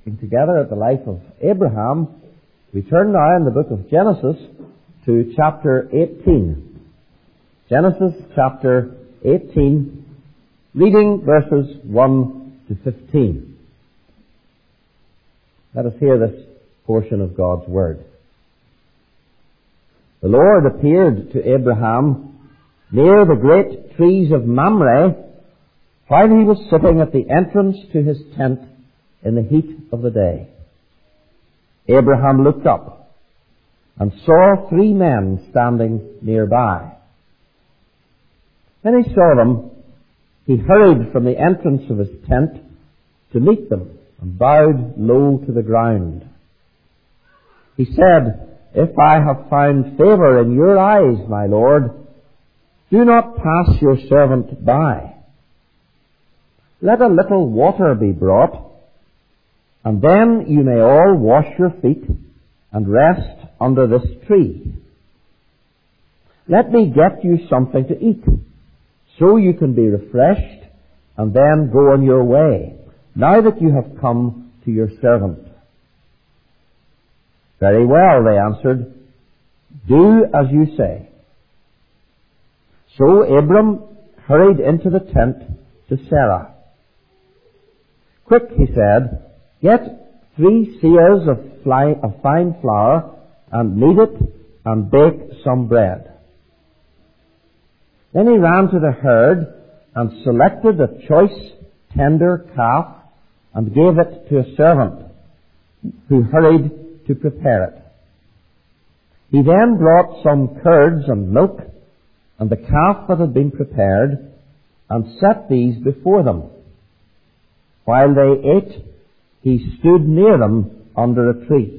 Together at the life of Abraham, we turn now in the book of Genesis to chapter 18. Genesis chapter 18, reading verses 1 to 15. Let us hear this portion of God's Word. The Lord appeared to Abraham near the great trees of Mamre while he was sitting at the entrance to his tent in the heat of the day. Abraham looked up and saw 3 men standing nearby. When he saw them, he hurried from the entrance of his tent to meet them and bowed low to the ground. He said, "If I have found favor in your eyes, my Lord, do not pass your servant by. Let a little water be brought, and then you may all wash your feet and rest under this tree. Let me get you something to eat, so you can be refreshed, and then go on your way, now that you have come to your servant." "Very well," they answered. "Do as you say." So Abram hurried into the tent to Sarah. "Quick," he said, "get 3 seahs of fine flour, and knead it, and bake some bread." Then he ran to the herd, and selected a choice, tender calf, and gave it to a servant, who hurried to prepare it. He then brought some curds and milk, and the calf that had been prepared, and set these before them. While they ate, he stood near them under a tree.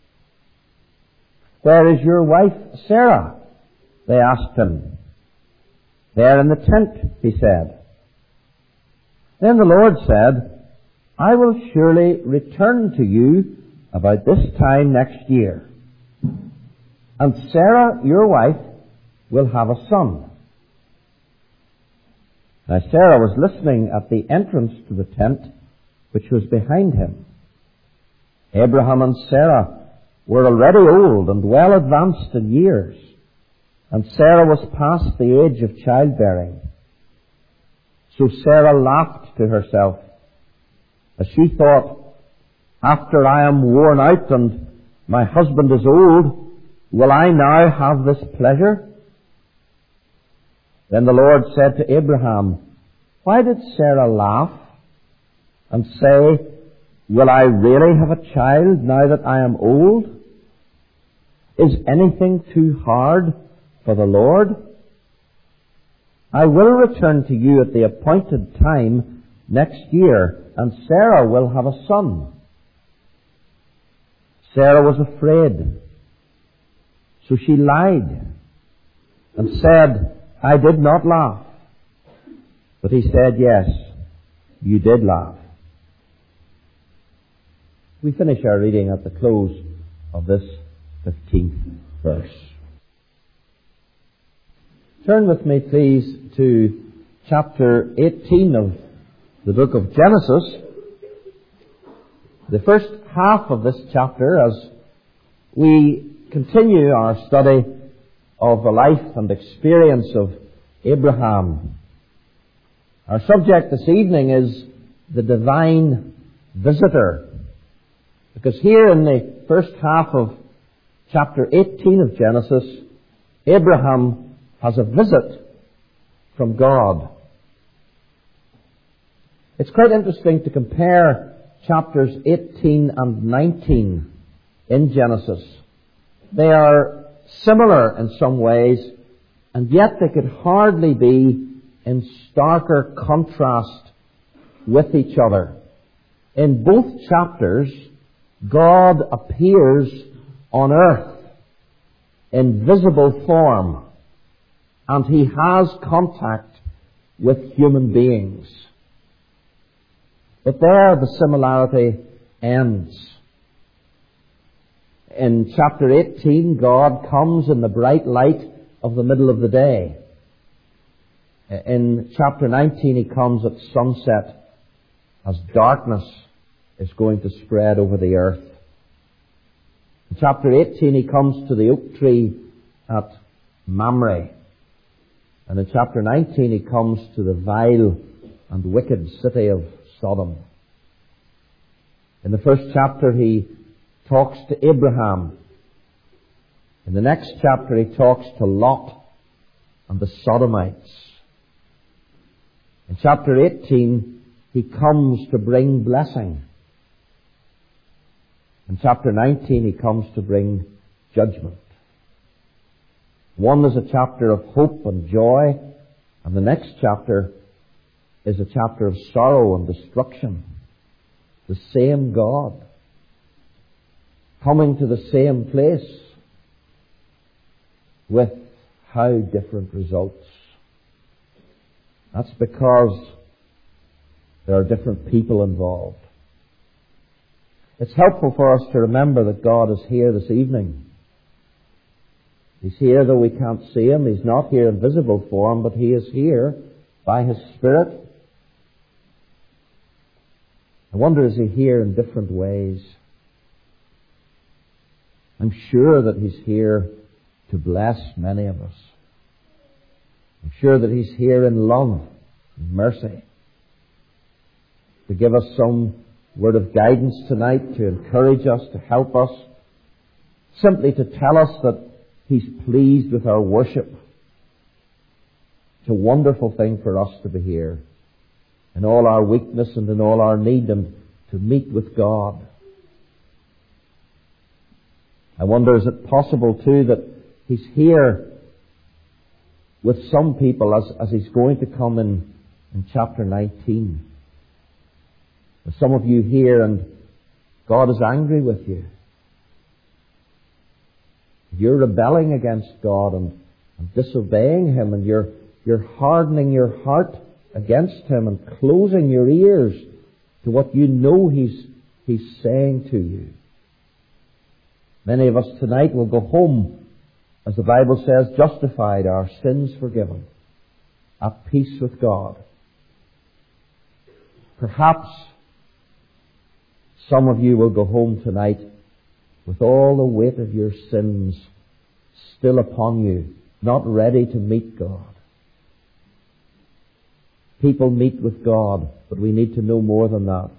"Where is your wife Sarah?" they asked him. "There in the tent," he said. Then the Lord said, "I will surely return to you about this time next year, and Sarah, your wife, will have a son." Now Sarah was listening at the entrance to the tent, which was behind him. Abraham and Sarah were already old and well advanced in years, and Sarah was past the age of childbearing. So Sarah laughed to herself, as she thought, "After I am worn out and my husband is old, will I now have this pleasure?" Then the Lord said to Abraham, "Why did Sarah laugh and say, 'Will I really have a child now that I am old?' Is anything too hard for the Lord? I will return to you at the appointed time next year, and Sarah will have a son." Sarah was afraid, so she lied and said, "I did not laugh." But he said, "Yes, you did laugh." We finish our reading at the close of this 15th verse. Turn with me, please, to chapter 18 of the book of Genesis. The first half of this chapter, as we continue our study of the life and experience of Abraham. Our subject this evening is the divine visitor. Because here in the first half of chapter 18 of Genesis, Abraham has a visit from God. It's quite interesting to compare chapters 18 and 19 in Genesis. They are similar in some ways, and yet they could hardly be in starker contrast with each other. In both chapters, God appears on earth in visible form, and He has contact with human beings. But there the similarity ends. In chapter 18, God comes in the bright light of the middle of the day. In chapter 19, He comes at sunset as darkness is going to spread over the earth. In chapter 18, he comes to the oak tree at Mamre. And in chapter 19, he comes to the vile and wicked city of Sodom. In the first chapter, he talks to Abraham. In the next chapter, he talks to Lot and the Sodomites. In chapter 18, he comes to bring blessing. In chapter 19, he comes to bring judgment. One is a chapter of hope and joy, and the next chapter is a chapter of sorrow and destruction. The same God coming to the same place with how different results. That's because there are different people involved. It's helpful for us to remember that God is here this evening. He's here though we can't see Him. He's not here in visible form, but He is here by His Spirit. I wonder, is He here in different ways? I'm sure that He's here to bless many of us. I'm sure that He's here in love and mercy, to give us some word of guidance tonight, to encourage us, to help us, simply to tell us that He's pleased with our worship. It's a wonderful thing for us to be here in all our weakness and in all our need, and to meet with God. I wonder, is it possible too that He's here with some people as He's going to come in chapter 19. There's some of you here and God is angry with you. You're rebelling against God and disobeying Him, and you're hardening your heart against Him and closing your ears to what you know He's saying to you. Many of us tonight will go home, as the Bible says, justified, our sins forgiven, at peace with God. Perhaps some of you will go home tonight with all the weight of your sins still upon you, not ready to meet God. People meet with God, but we need to know more than that.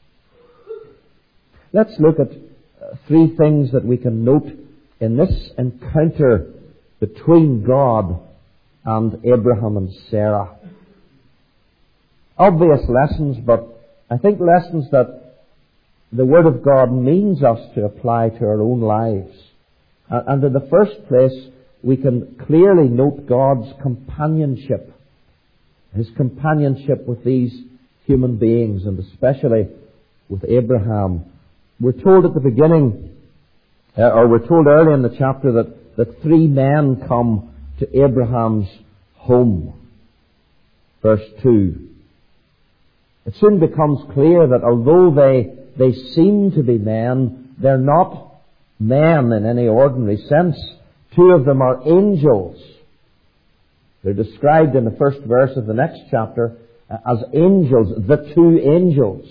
Let's look at three things that we can note in this encounter between God and Abraham and Sarah. Obvious lessons, but I think lessons that the Word of God means us to apply to our own lives. And in the first place, we can clearly note God's companionship. His companionship with these human beings, and especially with Abraham. We're told at the beginning, or we're told early in the chapter, that three men come to Abraham's home. Verse 2. It soon becomes clear that although they seem to be men, they're not men in any ordinary sense. Two of them are angels. They're described in the first verse of the next chapter as angels, the two angels.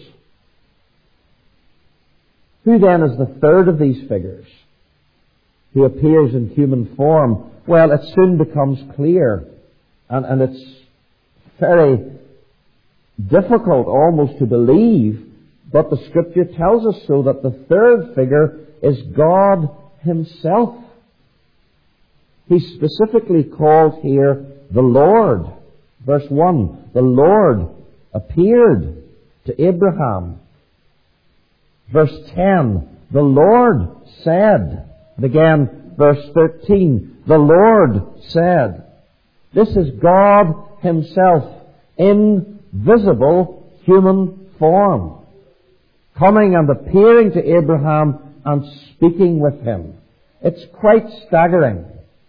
Who then is the third of these figures who appears in human form? Well, it soon becomes clear, and it's very difficult almost to believe, but the Scripture tells us so, that the third figure is God Himself. He's specifically called here the Lord. Verse 1, the Lord appeared to Abraham. Verse 10, the Lord said. And again, verse 13, the Lord said. This is God Himself in visible human form, coming and appearing to Abraham and speaking with him. It's quite staggering.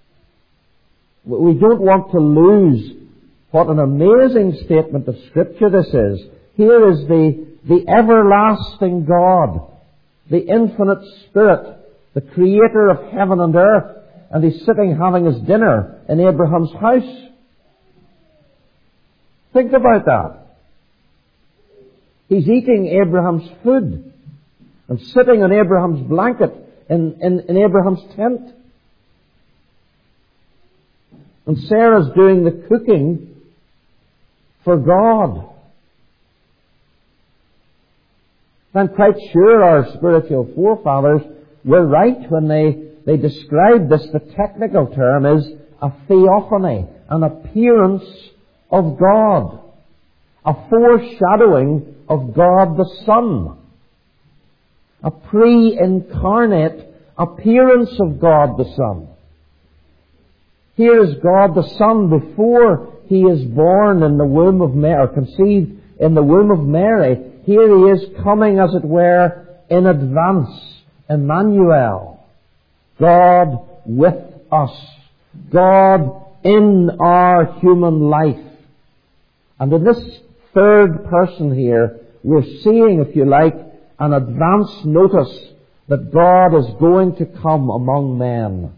We don't want to lose what an amazing statement of Scripture this is. Here is the everlasting God, the infinite Spirit, the Creator of heaven and earth, and He's sitting having His dinner in Abraham's house. Think about that. He's eating Abraham's food and sitting on Abraham's blanket in Abraham's tent. And Sarah's doing the cooking for God. I'm quite sure our spiritual forefathers were right when they described this. The technical term is a theophany, an appearance of God, a foreshadowing of God the Son, a pre-incarnate appearance of God the Son. Here is God the Son before He is born in the womb of Mary, or conceived in the womb of Mary. Here He is coming, as it were, in advance. Emmanuel. God with us. God in our human life. And in this third person here, we're seeing, if you like, an advance notice that God is going to come among men.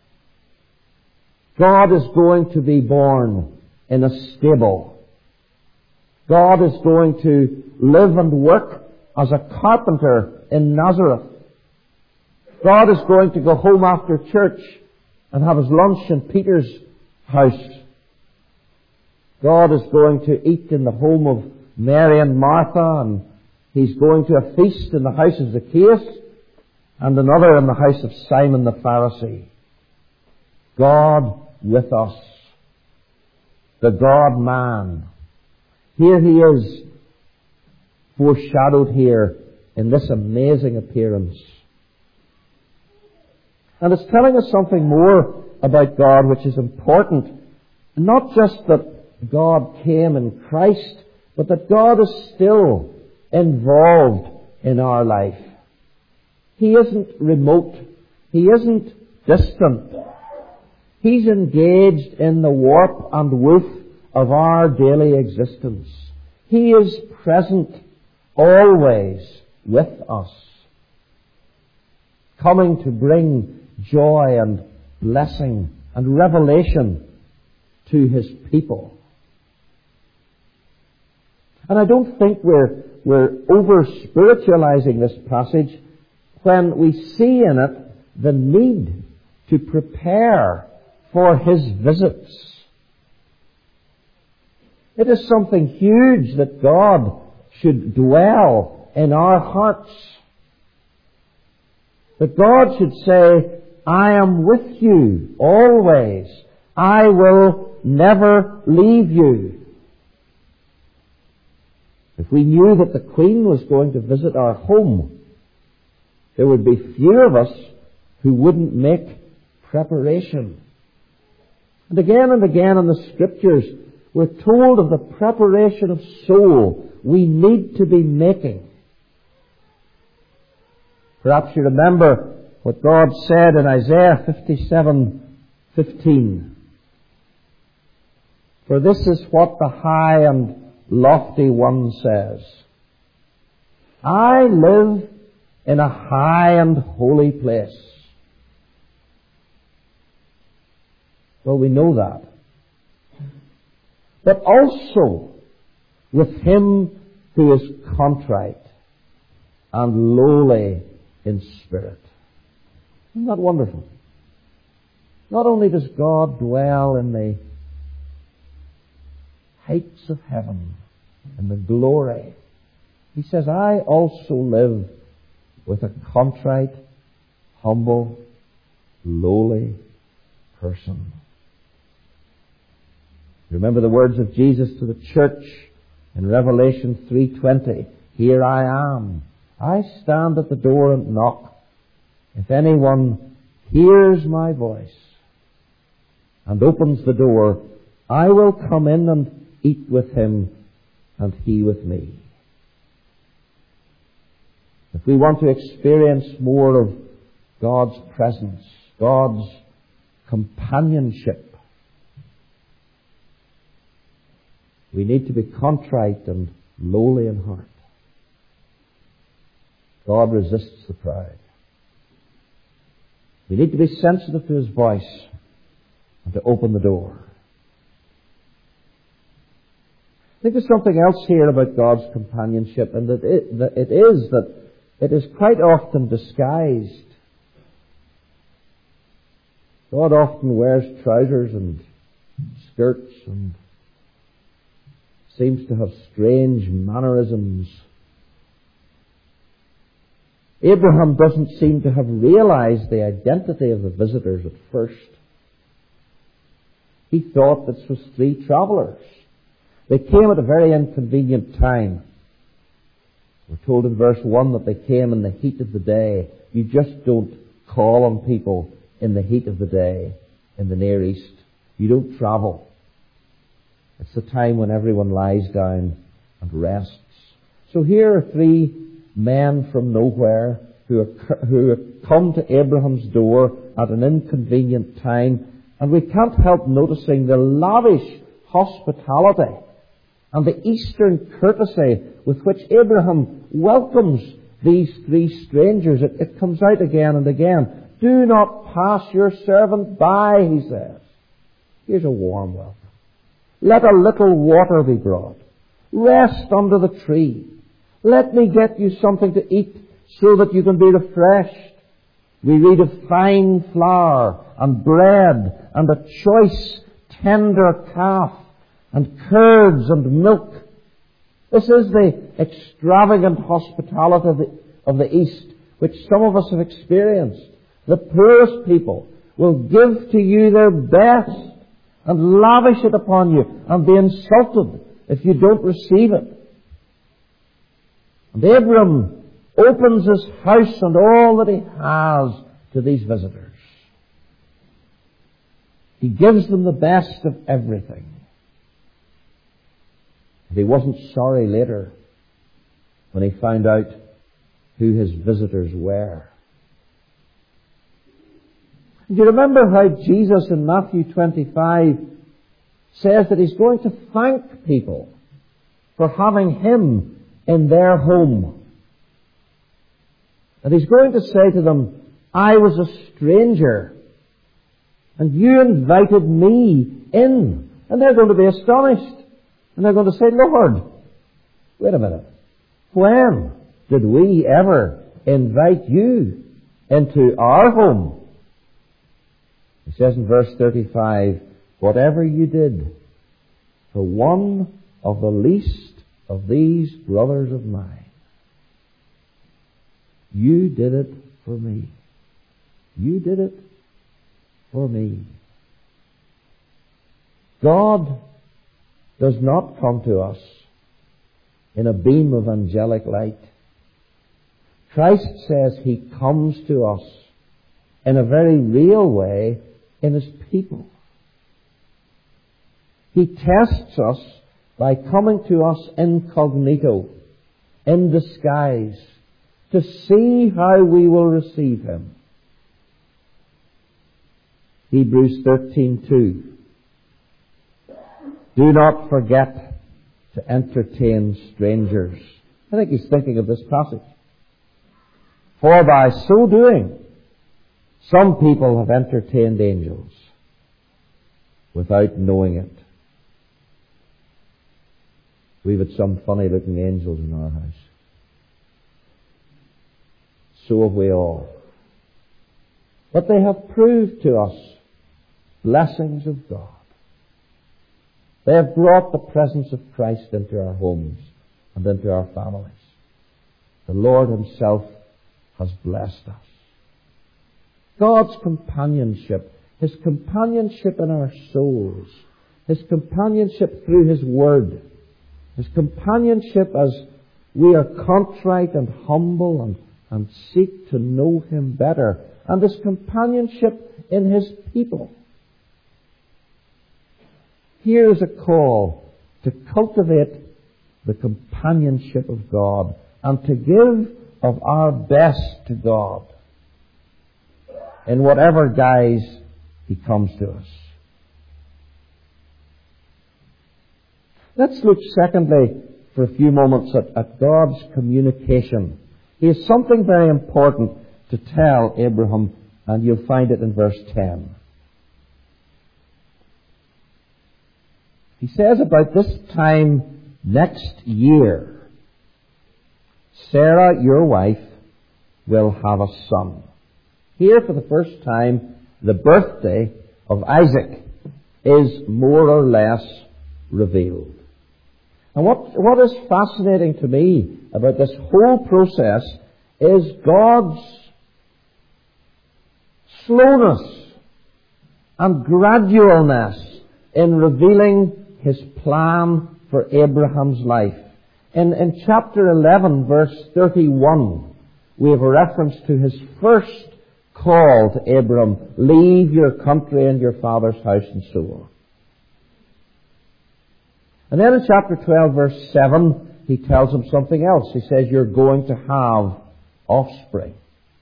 God is going to be born in a stable. God is going to live and work as a carpenter in Nazareth. God is going to go home after church and have his lunch in Peter's house. God is going to eat in the home of Mary and Martha, and He's going to a feast in the house of Zacchaeus and another in the house of Simon the Pharisee. God with us. The God-man. Here He is, foreshadowed here in this amazing appearance. And it's telling us something more about God which is important. Not just that God came in Christ, but that God is still involved in our life. He isn't remote. He isn't distant. He's engaged in the warp and woof of our daily existence. He is present always with us, coming to bring joy and blessing and revelation to His people. And I don't think we're over-spiritualizing this passage when we see in it the need to prepare for His visits. It is something huge that God should dwell in our hearts. That God should say, I am with you always. I will never leave you. If we knew that the Queen was going to visit our home, there would be few of us who wouldn't make preparation. And again in the Scriptures, we're told of the preparation of soul we need to be making. Perhaps you remember what God said in Isaiah 57:15. For this is what the high and lofty one says. I live in a high and holy place. Well, we know that. But also with him who is contrite and lowly in spirit. Isn't that wonderful? Not only does God dwell in the heights of heaven, in the glory, He says, I also live with a contrite, humble, lowly person. Remember the words of Jesus to the church in Revelation 3:20. Here I am. I stand at the door and knock. If anyone hears my voice and opens the door, I will come in and eat with him and he with me. If we want to experience more of God's presence, God's companionship, we need to be contrite and lowly in heart. God resists the proud. We need to be sensitive to His voice and to open the door. I think there's something else here about God's companionship, and that it is quite often disguised. God often wears trousers and skirts and seems to have strange mannerisms. Abraham doesn't seem to have realized the identity of the visitors at first. He thought this was three travelers. They came at a very inconvenient time. We're told in verse 1 that they came in the heat of the day. You just don't call on people in the heat of the day in the Near East. You don't travel. It's the time when everyone lies down and rests. So here are three men from nowhere who have come to Abraham's door at an inconvenient time, and we can't help noticing the lavish hospitality and the Eastern courtesy with which Abraham welcomes these three strangers. It comes out again and again. Do not pass your servant by, he says. Here's a warm welcome. Let a little water be brought. Rest under the tree. Let me get you something to eat so that you can be refreshed. We read of fine flour and bread and a choice tender calf and curds and milk. This is the extravagant hospitality of the East, which some of us have experienced. The poorest people will give to you their best and lavish it upon you and be insulted if you don't receive it. And Abram opens his house and all that he has to these visitors. He gives them the best of everything. And he wasn't sorry later when he found out who his visitors were. Do you remember how Jesus in Matthew 25 says that he's going to thank people for having him in their home? And he's going to say to them, I was a stranger, and you invited me in. And they're going to be astonished. And they're going to say, Lord, wait a minute. When did we ever invite you into our home? He says in verse 35, whatever you did for one of the least of these brothers of mine, you did it for me. You did it for me. God does not come to us in a beam of angelic light. Christ says he comes to us in a very real way in his people. He tests us by coming to us incognito, in disguise, to see how we will receive him. Hebrews 13:2. Do not forget to entertain strangers. I think he's thinking of this passage. For by so doing, some people have entertained angels without knowing it. We've had some funny-looking angels in our house. So have we all. But they have proved to us blessings of God. They have brought the presence of Christ into our homes and into our families. The Lord himself has blessed us. God's companionship, his companionship in our souls, his companionship through his word, his companionship as we are contrite and humble and seek to know him better, and his companionship in his people. Here is a call to cultivate the companionship of God and to give of our best to God in whatever guise he comes to us. Let's look secondly for a few moments at God's communication. He has something very important to tell Abraham, and you'll find it in verse 10. He says, about this time next year, Sarah, your wife, will have a son. Here, for the first time, the birthday of Isaac is more or less revealed. And what is fascinating to me about this whole process is God's slowness and gradualness in revealing His plan for Abraham's life. In chapter 11, verse 31, we have a reference to His first call to Abram, leave your country and your father's house and so on. And then in chapter 12, verse 7, He tells him something else. He says, you're going to have offspring.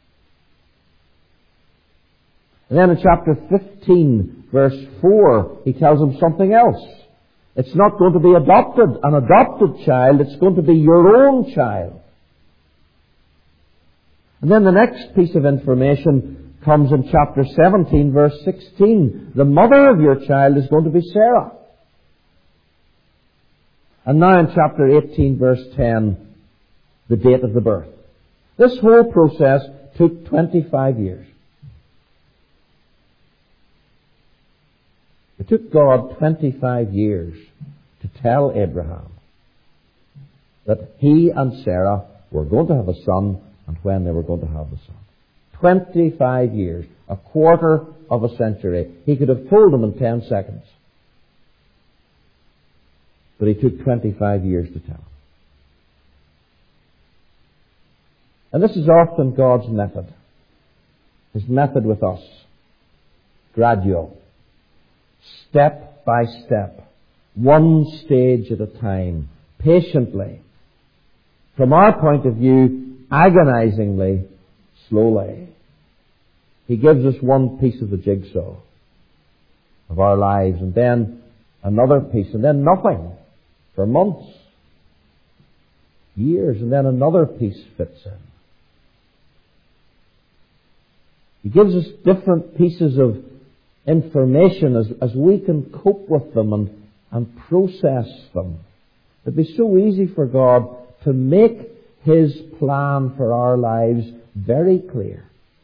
And then in chapter 15, verse 4, He tells him something else. It's not going to be an adopted child, it's going to be your own child. And then the next piece of information comes in chapter 17, verse 16. The mother of your child is going to be Sarah. And now in chapter 18, verse 10, the date of the birth. This whole process took 25 years. It took God 25 years to tell Abraham that he and Sarah were going to have a son and when they were going to have the son. 25 years, a quarter of a century. He could have told them in 10 seconds. But He took 25 years to tell. And this is often God's method. His method with us. Gradual. Step by step. One stage at a time. Patiently. From our point of view, agonizingly, slowly. He gives us one piece of the jigsaw of our lives, and then another piece, and then nothing for months, years, and then another piece fits in. He gives us different pieces of information as we can cope with them and process them. It'd be so easy for God to make His plan for our lives very clear.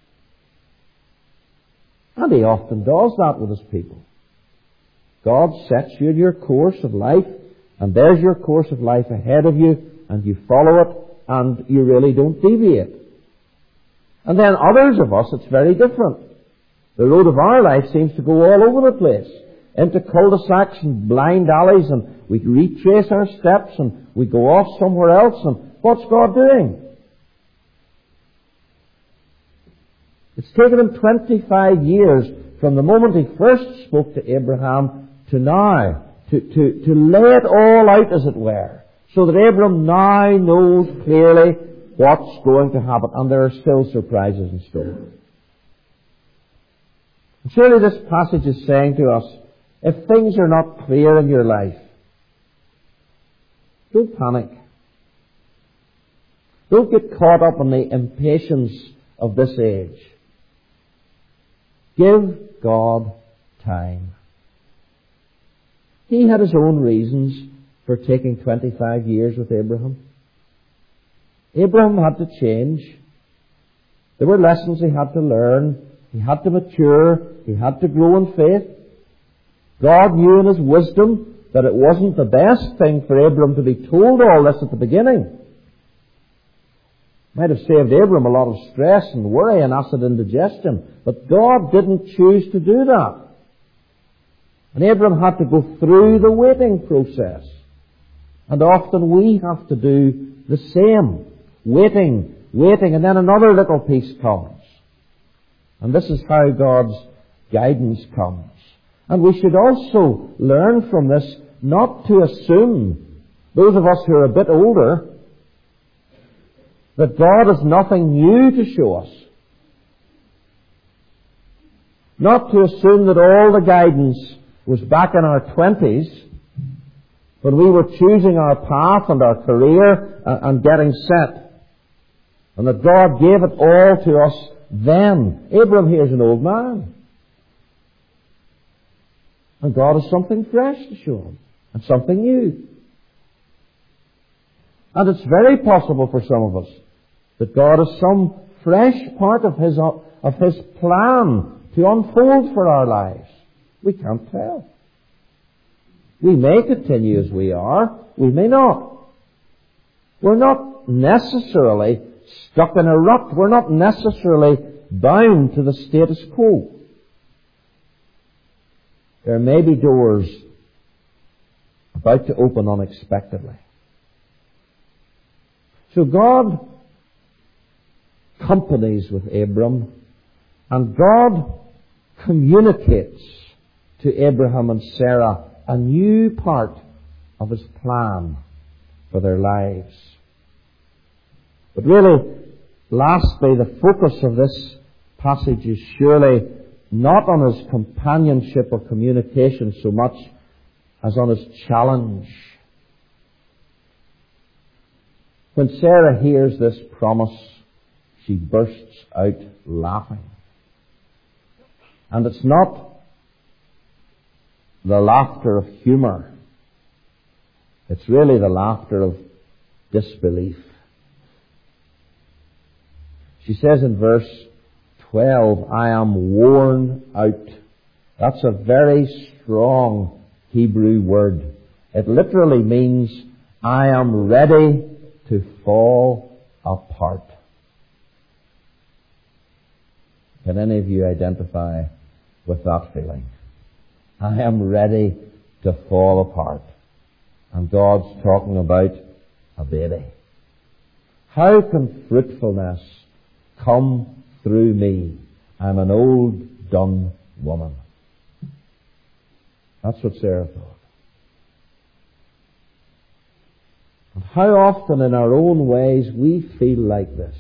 And He often does that with His people. God sets you in your course of life, and there's your course of life ahead of you, and you follow it, and you really don't deviate. And then others of us, it's very different. The road of our life seems to go all over the place, into cul-de-sacs and blind alleys, and we retrace our steps, and we go off somewhere else, and what's God doing? It's taken Him 25 years from the moment He first spoke to Abraham to now, to lay it all out, as it were, so that Abraham now knows clearly what's going to happen, and there are still surprises in store. And surely this passage is saying to us, if things are not clear in your life, don't panic. Don't get caught up in the impatience of this age. Give God time. He had His own reasons for taking 25 years with Abraham. Abraham had to change. There were lessons he had to learn. He had to mature. He had to grow in faith. God knew in His wisdom that it wasn't the best thing for Abraham to be told all this at the beginning. Might have saved Abraham a lot of stress and worry and acid indigestion. But God didn't choose to do that. And Abraham had to go through the waiting process. And often we have to do the same. Waiting, and then another little piece comes. And this is how God's guidance comes. And we should also learn from this not to assume, those of us who are a bit older, that God has nothing new to show us. Not to assume that all the guidance was back in our 20s, when we were choosing our path and our career and getting set. And that God gave it all to us then. Abraham here's an old man. And God has something fresh to show him. And something new. And it's very possible for some of us that God has some fresh part of His plan to unfold for our lives. We can't tell. We may continue as we are. We may not. We're not necessarily stuck in a rut. We're not necessarily bound to the status quo. There may be doors about to open unexpectedly. So God companies with Abram, and God communicates to Abraham and Sarah a new part of His plan for their lives. But really, lastly, the focus of this passage is surely not on His companionship or communication so much as on His challenge. When Sarah hears this promise, she bursts out laughing. And it's not the laughter of humour. It's really the laughter of disbelief. She says in verse 12, I am worn out. That's a very strong Hebrew word. It literally means I am ready to fall apart. Can any of you identify with that feeling? I am ready to fall apart. And God's talking about a baby. How can fruitfulness come through me? I'm an old, done woman. That's what Sarah thought. And how often in our own ways we feel like this.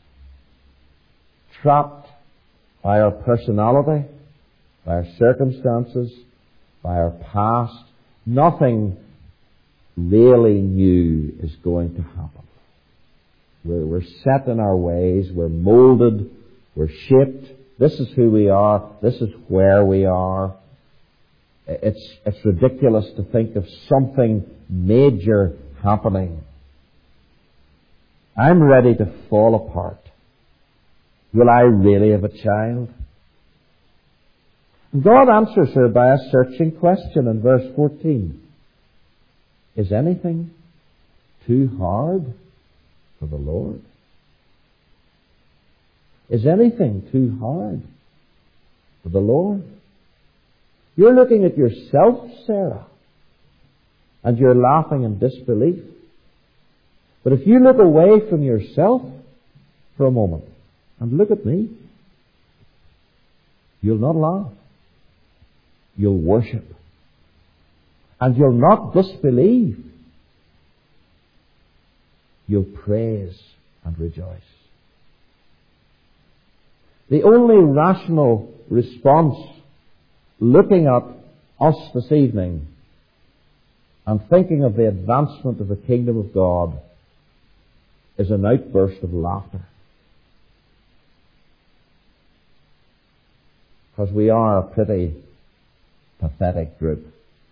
Trapped by our personality, by our circumstances, by our past. Nothing really new is going to happen. We're set in our ways, we're molded, we're shaped. This is who we are, this is where we are. It's ridiculous to think of something major happening. I'm ready to fall apart. Will I really have a child? And God answers her by a searching question in verse 14. Is anything too hard for the Lord? Is anything too hard for the Lord? You're looking at yourself, Sarah, and you're laughing in disbelief. But if you look away from yourself for a moment and look at me, you'll not laugh. You'll worship. And you'll not disbelieve. You'll praise and rejoice. The only rational response looking at us this evening and thinking of the advancement of the kingdom of God is an outburst of laughter. Because we are a pretty pathetic group.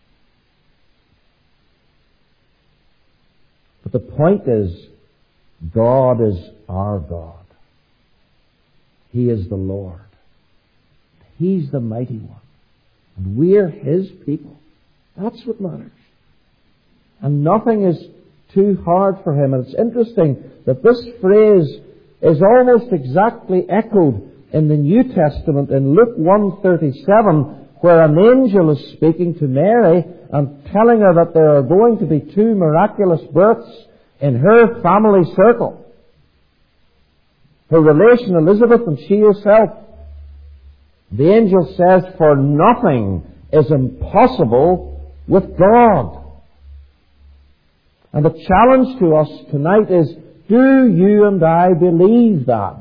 But the point is, God is our God. He is the Lord. He's the mighty one. And we're His people. That's what matters. And nothing is too hard for Him. And it's interesting that this phrase is almost exactly echoed in the New Testament in Luke 1:37, where an angel is speaking to Mary and telling her that there are going to be 2 miraculous births in her family circle. Her relation Elizabeth and she herself. The angel says, for nothing is impossible with God. And the challenge to us tonight is, do you and I believe that?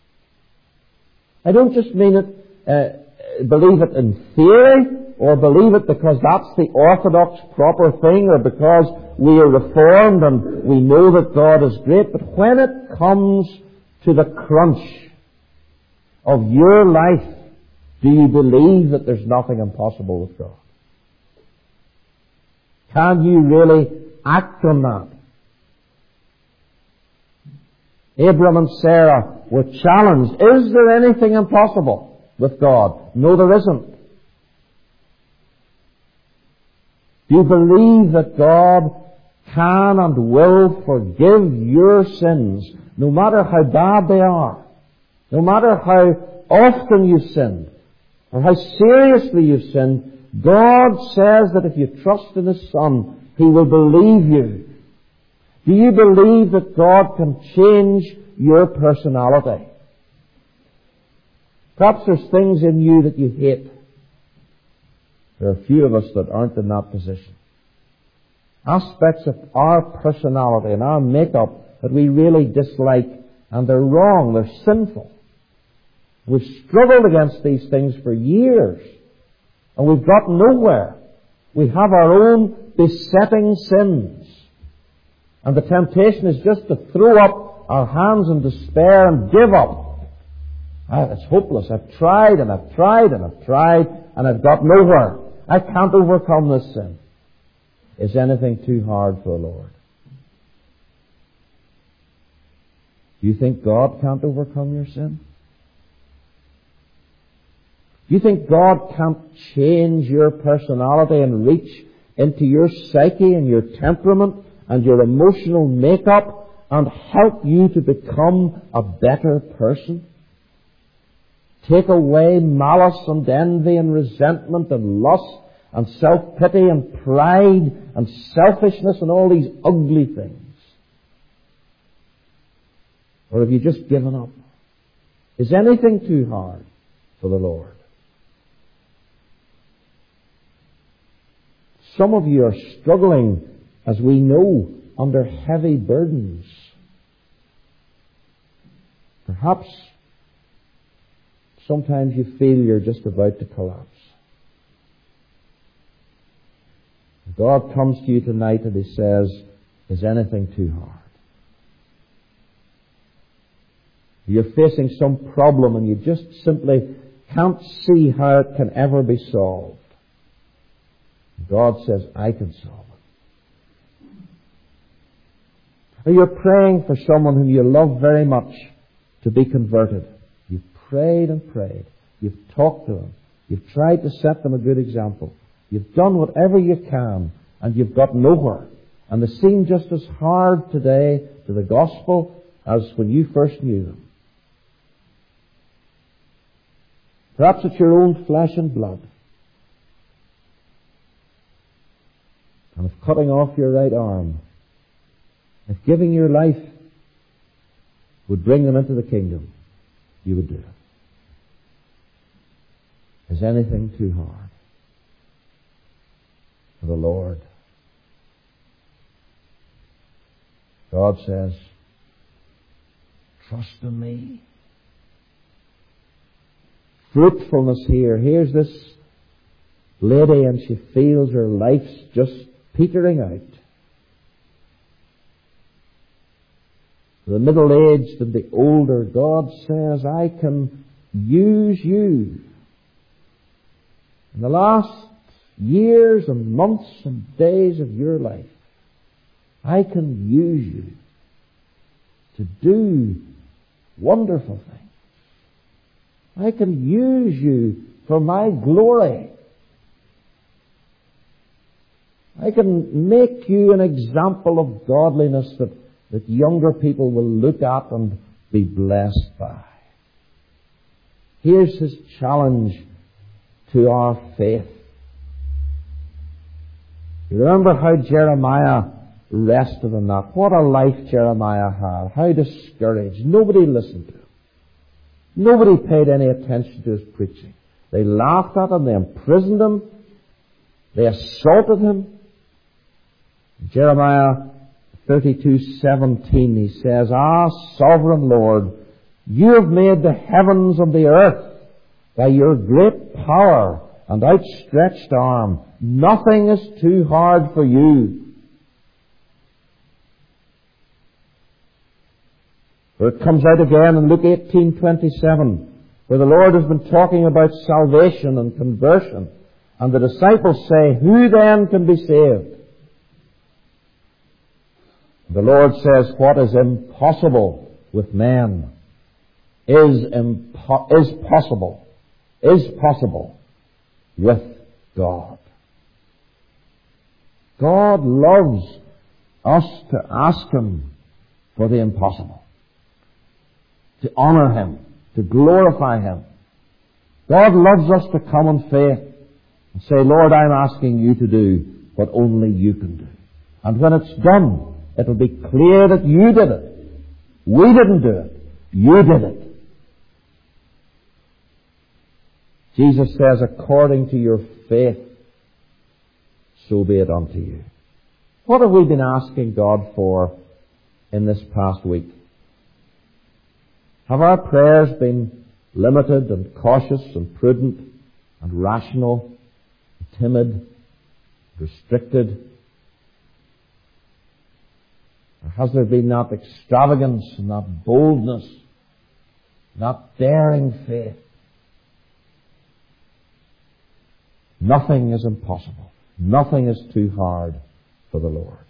I don't just mean it, believe it in theory, or believe it because that's the orthodox proper thing, or because we are reformed and we know that God is great. But when it comes to the crunch of your life, do you believe that there's nothing impossible with God? Can you really act on that? Abram and Sarah were challenged. Is there anything impossible with God? No, there isn't. Do you believe that God can and will forgive your sins, no matter how bad they are, no matter how often you've sinned, or how seriously you've sinned? God says that if you trust in His Son, He will believe you. Do you believe that God can change your personality? Perhaps there's things in you that you hate. There are a few of us that aren't in that position. Aspects of our personality and our makeup that we really dislike, and they're wrong, they're sinful. We've struggled against these things for years, and we've got nowhere. We have our own besetting sins. And the temptation is just to throw up our hands in despair and give up. It's hopeless. I've tried and I've tried and I've tried, and I've got nowhere. I can't overcome this sin. Is anything too hard for the Lord? Do you think God can't overcome your sin? Do you think God can't change your personality and reach into your psyche and your temperament and your emotional makeup and help you to become a better person? Take away malice and envy and resentment and lust and self-pity and pride and selfishness and all these ugly things. Or have you just given up? Is anything too hard for the Lord? Some of you are struggling, as we know, under heavy burdens. Perhaps sometimes you feel you're just about to collapse. God comes to you tonight and He says, is anything too hard? You're facing some problem and you just simply can't see how it can ever be solved. God says, I can solve it. Or you're praying for someone whom you love very much to be converted. You've prayed and prayed. You've talked to them. You've tried to set them a good example. You've done whatever you can, and you've got nowhere. And they seem just as hard today to the gospel as when you first knew them. Perhaps it's your own flesh and blood. And if cutting off your right arm, if giving your life would bring them into the kingdom, you would do it. Is anything too hard for the Lord? God says, trust in me. Fruitfulness here. Here's this lady and she feels her life's just petering out. The middle-aged and the older, God says, I can use you. In the last years and months and days of your life, I can use you to do wonderful things. I can use you for my glory. I can make you an example of godliness that younger people will look at and be blessed by. Here's His challenge to our faith. You remember how Jeremiah rested in that. What a life Jeremiah had. How discouraged. Nobody listened to him. Nobody paid any attention to his preaching. They laughed at him. They imprisoned him. They assaulted him. Jeremiah 32:17, he says, Ah, sovereign Lord, you have made the heavens and the earth by your great power and outstretched arm. Nothing is too hard for you. Where it comes out again in Luke 18:27, where the Lord has been talking about salvation and conversion. And the disciples say, who then can be saved? The Lord says, what is impossible with men is possible with God. God loves us to ask Him for the impossible, to honor Him, to glorify Him. God loves us to come in faith and say, Lord, I'm asking you to do what only you can do. And when it's done, it'll be clear that you did it. We didn't do it. You did it. Jesus says, according to your faith, so be it unto you. What have we been asking God for in this past week? Have our prayers been limited and cautious and prudent and rational, and timid, restricted? Or has there been not extravagance, not boldness, not daring faith? Nothing is impossible. Nothing is too hard for the Lord.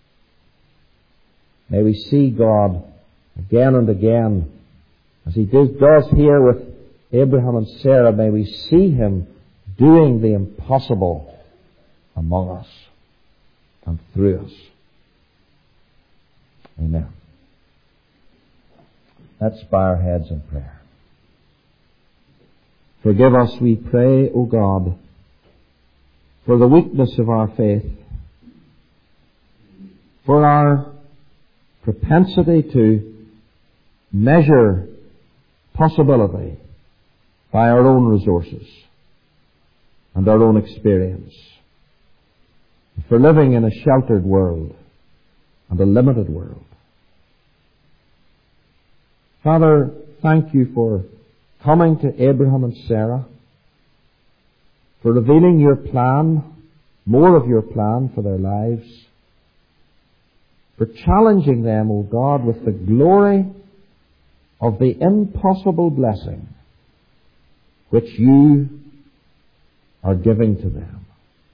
May we see God again and again, as He does here with Abraham and Sarah. May we see Him doing the impossible among us and through us. Amen. Let's bow our heads in prayer. Forgive us, we pray, O God, for the weakness of our faith, for our propensity to measure possibility by our own resources and our own experience, for living in a sheltered world and a limited world. Father, thank you for coming to Abraham and Sarah, for revealing your plan, more of your plan for their lives, for challenging them, O God, with the glory of the impossible blessing which you are giving to them.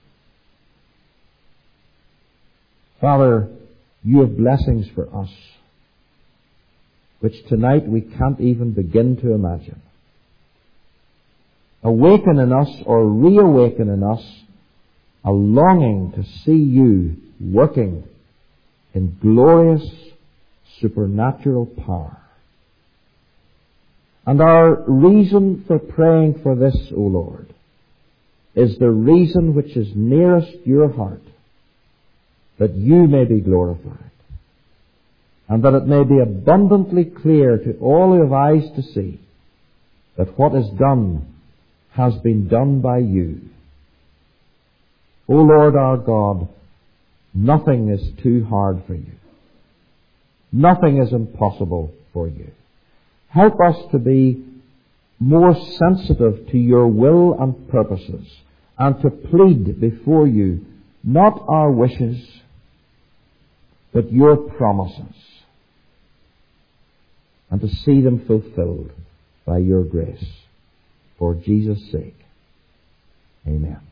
Father, you have blessings for us which tonight we can't even begin to imagine. Awaken in us, or reawaken in us, a longing to see you working in glorious supernatural power. And our reason for praying for this, O Lord, is the reason which is nearest your heart, that you may be glorified, and that it may be abundantly clear to all who have eyes to see that what is done has been done by you. O Lord our God, nothing is too hard for you. Nothing is impossible for you. Help us to be more sensitive to your will and purposes, and to plead before you not our wishes, but your promises, and to see them fulfilled by your grace. For Jesus' sake. Amen.